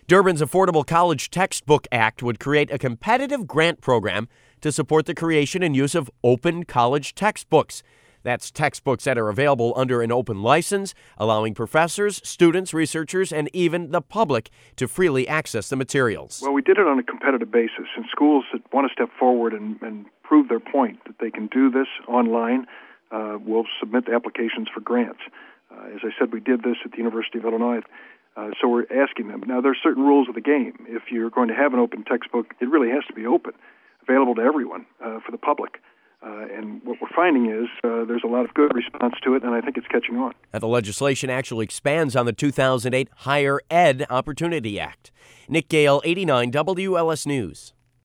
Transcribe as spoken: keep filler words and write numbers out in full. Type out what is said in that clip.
Durban's Affordable College Textbook Act would create a competitive grant program to support the creation and use of open college textbooks. That's textbooks that are available under an open license, allowing professors, students, researchers, and even the public to freely access the materials. Well, we did it on a competitive basis, and schools that want to step forward and, and prove their point that they can do this online uh, will submit applications for grants. Uh, as I said, we did this at the University of Illinois, uh, so we're asking them. Now, there are certain rules of the game. If you're going to have an open textbook, it really has to be open, available to everyone, uh, for the public. Uh, and what we're finding is uh, there's a lot of good response to it, and I think it's catching on. And the legislation actually expands on the two thousand eight Higher Ed Opportunity Act. Nick Gale, eighty-nine W L S News.